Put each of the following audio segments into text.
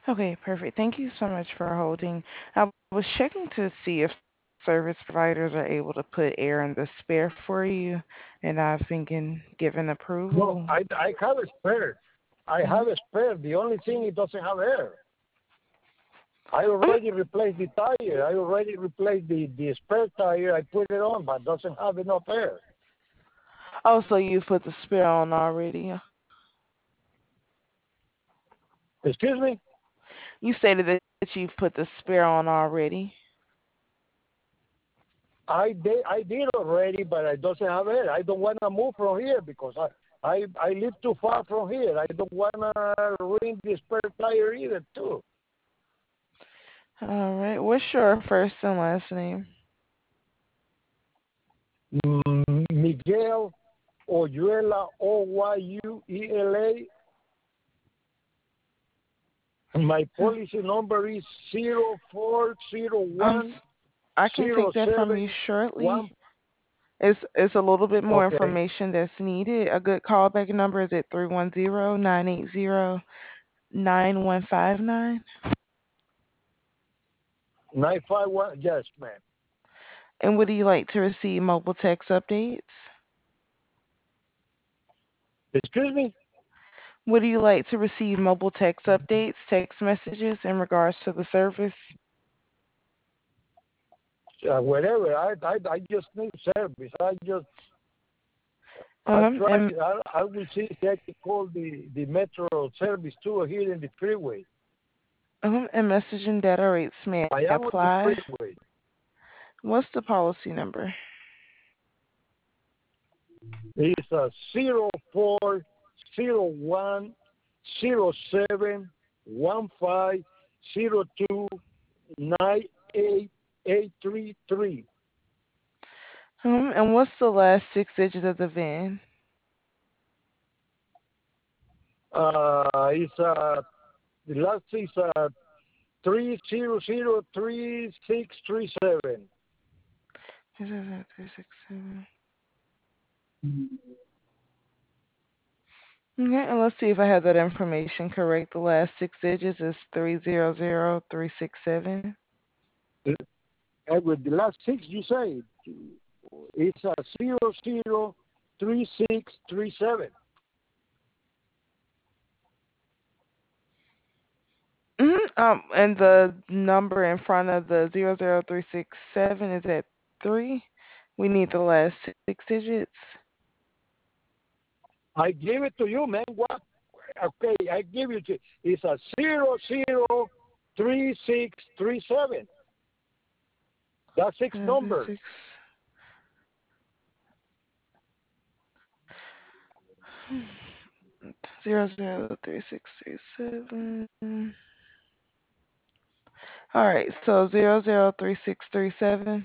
Okay, perfect. Thank you so much for holding. I was checking to see if service providers are able to put air in the spare for you, and I've been given No, approval. I have a spare. I Hmm. have a spare. The only thing it doesn't have air. I already replaced the tire. I already replaced the spare tire. I put it on, but doesn't have enough air. Oh, so you put the spare on already? Excuse me? You stated that you've put the spare on already. I did already, but I doesn't have air. I don't want to move from here because I live too far from here. I don't want to ruin the spare tire either, too. All right. What's your first and last name? Miguel Oyuela, Oyuela. My Uh, policy number is zero four zero Um, one I can zero take that from you seven shortly. one. It's a little bit more Okay, information that's needed. A good callback number is at 310-980-9159. 951. Yes, ma'am. And would you like to receive mobile text updates? Excuse me? Would you like to receive mobile text updates, text messages in regards to the service? Whatever. I just need service. I Um, try. and I will see if I can call the metro service too here in the freeway. and messaging data rates may I am on the apply. freeway. What's the policy number? It's a 04/01/07/15/02/98/833. And what's the last six digits of the VIN? It's the last is 3003637. 367. Okay, and let's see if I have that information correct. The last six digits is 300367. And with the last six you say it's a 003637. And the number in front of the 00367 is at 3. We need the last six digits. I give it to you, man. What? Okay, I give it to. It's a 003637. That's six The numbers. six 0036637. All right, so 003637.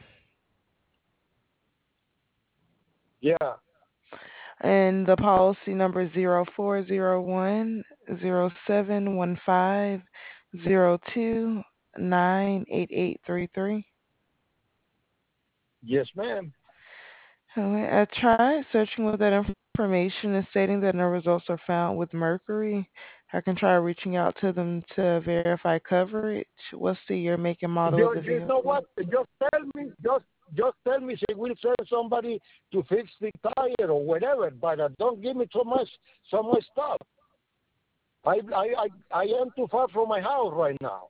Yeah. And the policy number is 0401-0715-02-98833. Yes, ma'am. Okay, I tried searching with that information and stating that no results are found with Mercury. I can try reaching out to them to verify coverage. What's the year, make, and model of the You know vehicle? what? Just tell me. She will send somebody to fix the tire or whatever. But don't give me so much stuff. I am too far from my house right now.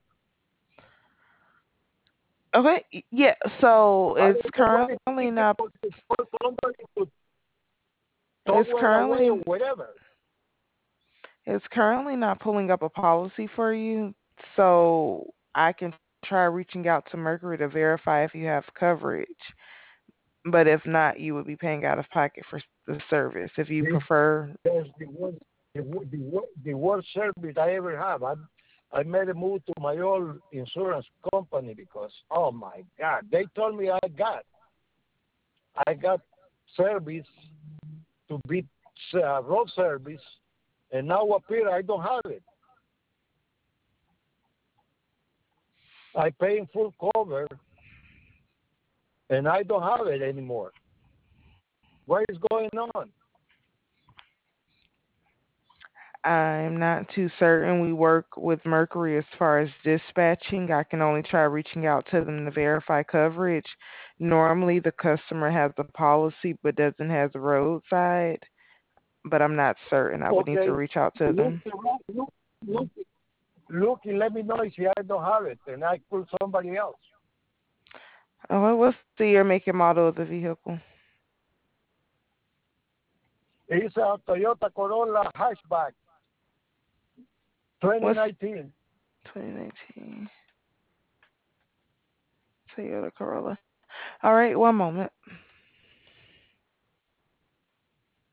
Okay, yeah, so I don't know what it is for somebody to it's tow it away or currently whatever. it's currently not pulling up a policy for you, so I can try reaching out to Mercury to verify if you have coverage. But if not, you would be paying out of pocket for the service. If you This prefer. is the worst service I ever have. I made a move to my old insurance company because oh my God, they told me I got service to be road service, and now up here I don't have it. I pay in full cover, and I don't have it anymore. What is going on? I'm not too certain. We work with Mercury as far as dispatching. I can only try reaching out to them to verify coverage. Normally, the customer has a policy but doesn't have the roadside, but I'm not certain. I would need to Okay. reach out to Look, them. look, look, look, and let me know if I don't have it, and I call somebody else. Oh, what's the year, make, and model of the vehicle? It's a Toyota Corolla hatchback, What's 2019. 2019 Toyota Corolla? All right, one moment.